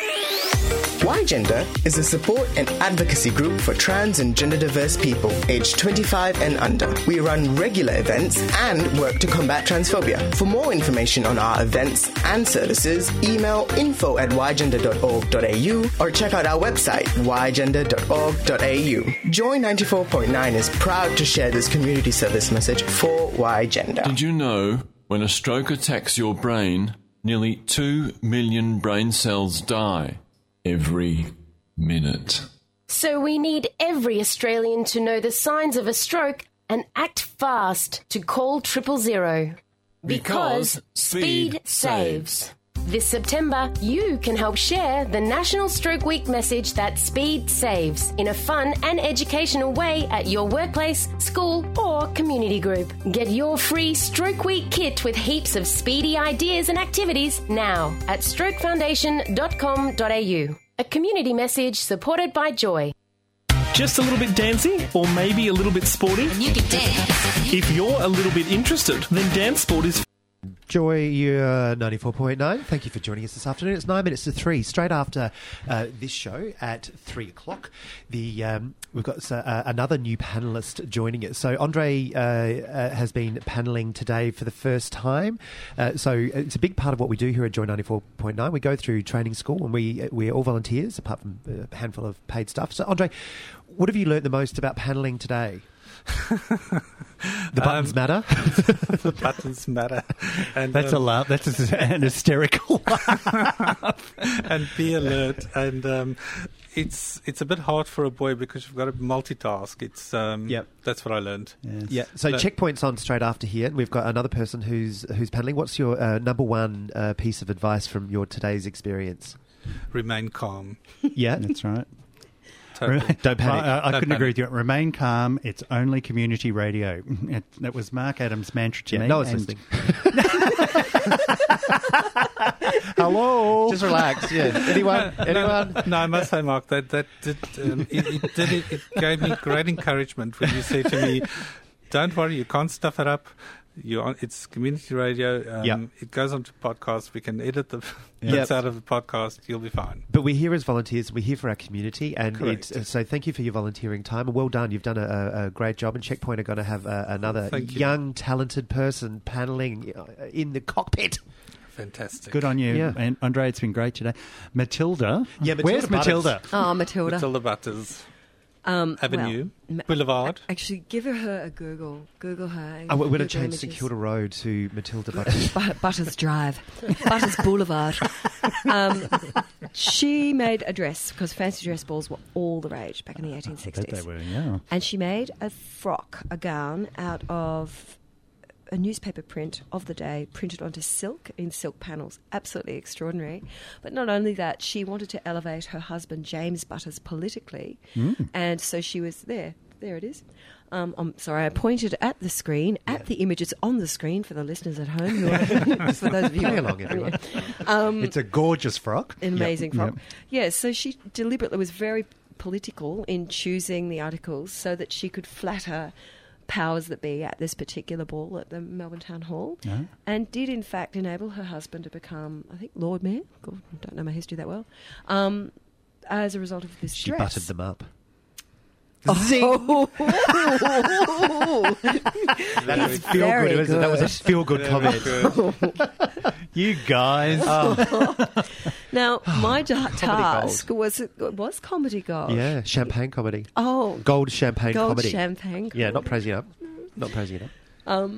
Y Gender is a support and advocacy group for trans and gender diverse people aged 25 and under. We run regular events and work to combat transphobia. For more information on our events and services, email info@ygender.org.au or check out our website, ygender.org.au. Joy 94.9 is proud to share this community service message for Y Gender. Did you know when a stroke attacks your brain, nearly 2 million brain cells die every minute? So we need every Australian to know the signs of a stroke and act fast to call 000. Because speed saves. This September, you can help share the National Stroke Week message that speed saves in a fun and educational way at your workplace, school or community group. Get your free Stroke Week kit with heaps of speedy ideas and activities now at strokefoundation.com.au. A community message supported by Joy. Just a little bit dancey or maybe a little bit sporty? You can dance. If you're a little bit interested, then Dance Sport is... Joy, you're 94.9. Thank you for joining us this afternoon. It's 9 minutes to 3. Straight after this show at 3 o'clock, we've got another new panellist joining us. So Andre has been panelling today for the first time. So it's a big part of what we do here at Joy 94.9. We go through training school and we're all volunteers, apart from a handful of paid staff. So Andre, what have you learnt the most about panelling today? The buttons matter. The buttons matter. And, That's a laugh. That's an hysterical laugh. And be alert. And it's a bit hard for a boy because you've got to multitask. It's that's what I learned. Yeah. So Checkpoint's on straight after here. We've got another person who's paneling. What's your number one piece of advice from your today's experience? Remain calm. Yeah, that's right. Totally. Don't panic. I Don't couldn't panic. agree with you. Remain calm. It's only community radio. That was Mark Adams' mantra to me. No one's and- listening. Hello. Just relax. Yeah. Anyone? No, I must say, Mark, that did, it gave me great encouragement when you said to me, "Don't worry, you can't stuff it up. It's community radio. It goes onto podcasts. We can edit the bits out of the podcast. You'll be fine." But we're here as volunteers. We're here for our community, and Correct. so thank you for your volunteering time. Well done. You've done a great job. And Checkpoint are going to have another young, talented person paneling in the cockpit. Fantastic. Good on you. Yeah. And Andre, it's been great today. Matilda. Yeah, Matilda Where's Matilda? Oh, Matilda. Matilda Butters. Avenue. Boulevard. Actually, give her a Google. Google her. We're going to Google change images. St Kilda Road to Matilda Butters. Butters Drive. Butters Boulevard. She made a dress, because fancy dress balls were all the rage back in the 1860s. I bet they were, yeah. And she made a frock, a gown, out of a newspaper print of the day, printed onto silk in silk panels. Absolutely extraordinary. But not only that, she wanted to elevate her husband James Butters politically, and so she was there. There it is. I'm sorry, I pointed at the screen, at the images on the screen for the listeners at home. Who are, for those of you Play along, everyone. It's a gorgeous frock. An amazing frock. Yep. Yeah, so she deliberately was very political in choosing the articles so that she could flatter powers that be at this particular ball at the Melbourne Town Hall, and did in fact enable her husband to become, I think, Lord Mayor. God, I don't know my history that well. As a result of this She dress. buttered them up. Oh. That was feel Very good, wasn't it? That was a good. feel good comment. You guys. Now, my task was comedy gold. Yeah, champagne comedy. Oh. Gold champagne Gold comedy. champagne Yeah, not comedy. praising up. Not praising it up.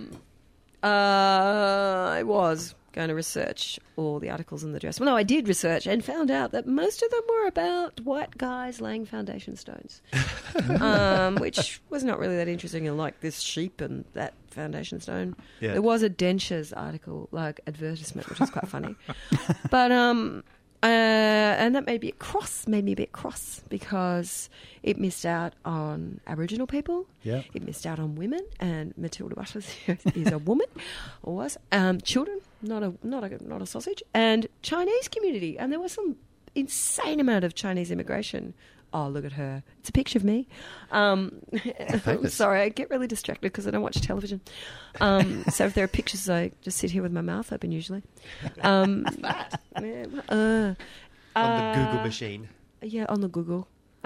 I was going to research all the articles in the dress. Well, no, I did research and found out that most of them were about white guys laying foundation stones, which was not really that interesting. And like this sheep and that foundation stone. Yeah. There was a Dentures article, like advertisement, which was quite funny. But and that made me a bit cross because it missed out on Aboriginal people. Yeah. It missed out on women, and Matilda Butters is a woman, or was. Children, not a sausage, and Chinese community, and there was some insane amount of Chinese immigration. Oh, look at her. It's a picture of me. Sorry, I get really distracted because I don't watch television. So if there are pictures, I just sit here with my mouth open usually. On the Google machine. Yeah, on the Google.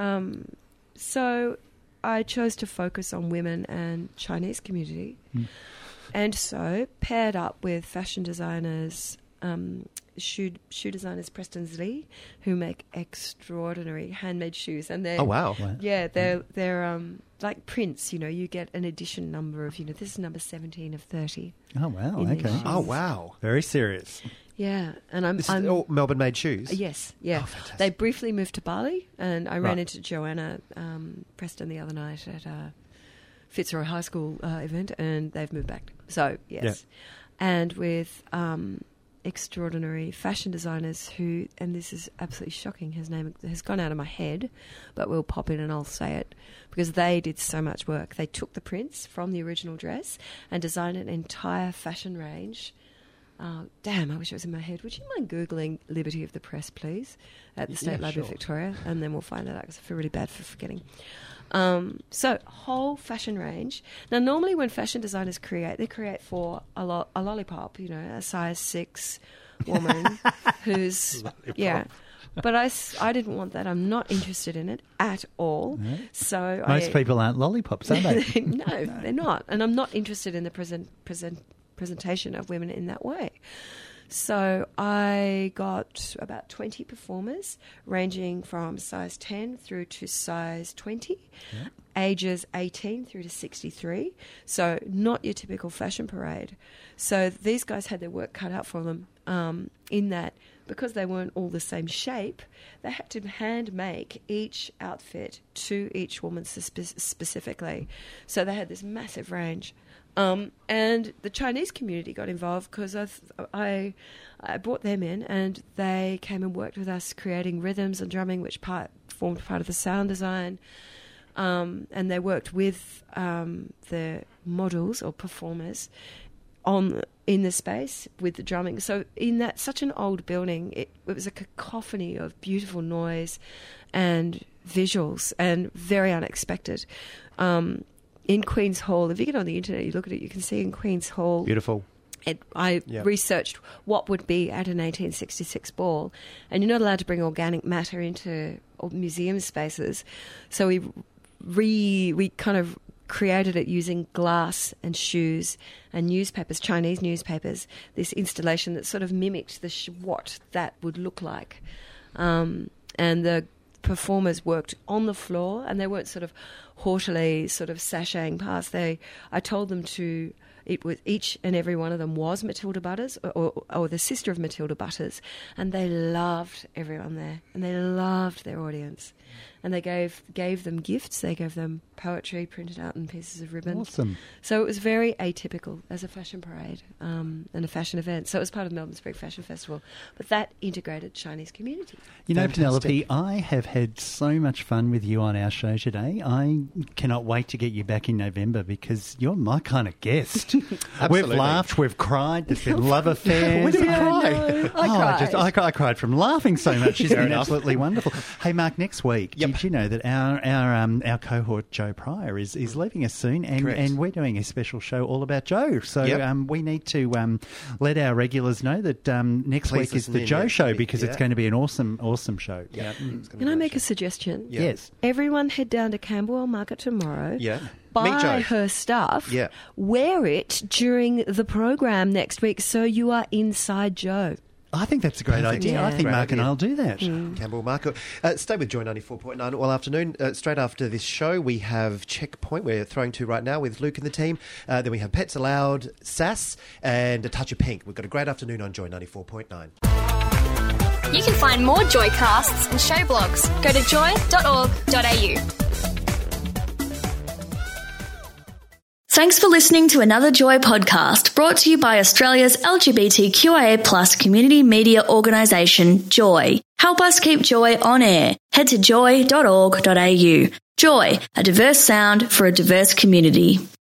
So I chose to focus on women and Chinese community. And so paired up with fashion designers, shoe designers Preston's Lee, who make extraordinary handmade shoes, and they're they're like prints. You know, you get an edition number of this is number 17 of 30. Oh wow! in these Okay. shoes. Oh wow! Very serious. Yeah, and This is all Melbourne-made shoes. Yes, yeah. Oh, fantastic. They briefly moved to Bali, and I ran Right. into Joanna Preston the other night at a Fitzroy High School event, and they've moved back. So yes, and with extraordinary fashion designers who, and this is absolutely shocking, his name has gone out of my head, but we'll pop in and I'll say it, because they did so much work. They took the prints from the original dress and designed an entire fashion range. Damn, I wish it was in my head. Would you mind Googling Liberty of the Press, please, at the State Library of Victoria, and then we'll find that out, because I feel really bad for forgetting. So, whole fashion range. Now, normally when fashion designers create, they create for a lollipop, a size 6 woman who's... Lollipop. Yeah. But I didn't want that. I'm not interested in it at all. No. So Most people aren't lollipops, are they? No, they're not. And I'm not interested in the presentation of women in that way. So I got about 20 performers, ranging from size 10 through to size 20, ages 18 through to 63. So not your typical fashion parade. So these guys had their work cut out for them, in that because they weren't all the same shape, they had to hand make each outfit to each woman specifically. So they had this massive range. And the Chinese community got involved because I brought them in, and they came and worked with us creating rhythms and drumming, which formed part of the sound design. And they worked with the models or performers in the space with the drumming. So in such an old building, it was a cacophony of beautiful noise and visuals, and very unexpected. In Queen's Hall, if you get on the internet, you look at it, you can see in Queen's Hall. Beautiful. I researched what would be at an 1866 ball, and you're not allowed to bring organic matter into museum spaces. So we kind of created it using glass and shoes and newspapers, Chinese newspapers, this installation that sort of mimicked what that would look like. And the performers worked on the floor, and they weren't sort of haughtily sort of sashaying past. I told them it was each and every one of them was Matilda Butters or the sister of Matilda Butters, and they loved everyone there, and they loved their audience, and they gave them gifts. They gave them poetry printed out in pieces of ribbon. Awesome. So it was very atypical as a fashion parade and a fashion event. So it was part of Melbourne Spring Fashion Festival, but that integrated Chinese community. You know, Fantastic. Penelope, I have had so much fun with you on our show today. I cannot wait to get you back in November because you're my kind of guest. We've laughed, we've cried, there's been love affairs. When did we cry? I I cried from laughing so much. It's been absolutely wonderful. Hey, Mark, next week, did you know that our cohort Joe Pryor is leaving us soon, and we're doing a special show all about Joe. So we need to let our regulars know that next week is the Joe show, because it's going to be an awesome show. Yeah. Can I make a suggestion? Yes. Everyone head down to Camberwell Market tomorrow. Yeah. Buy her stuff. Yeah. Wear it during the program next week, so you are inside Joe. I think that's a great idea. Yeah. I think Mark and I'll do that. Campbell Market. Stay with Joy 94.9 all afternoon. Straight after this show, we have Checkpoint we're throwing to right now with Luke and the team. Then we have Pets Aloud, Sass, and A Touch of Pink. We've got a great afternoon on Joy 94.9. You can find more Joycasts and show blogs. Go to joy.org.au. Thanks for listening to another Joy podcast brought to you by Australia's LGBTQIA+ community media organisation, Joy. Help us keep Joy on air. Head to joy.org.au. Joy, a diverse sound for a diverse community.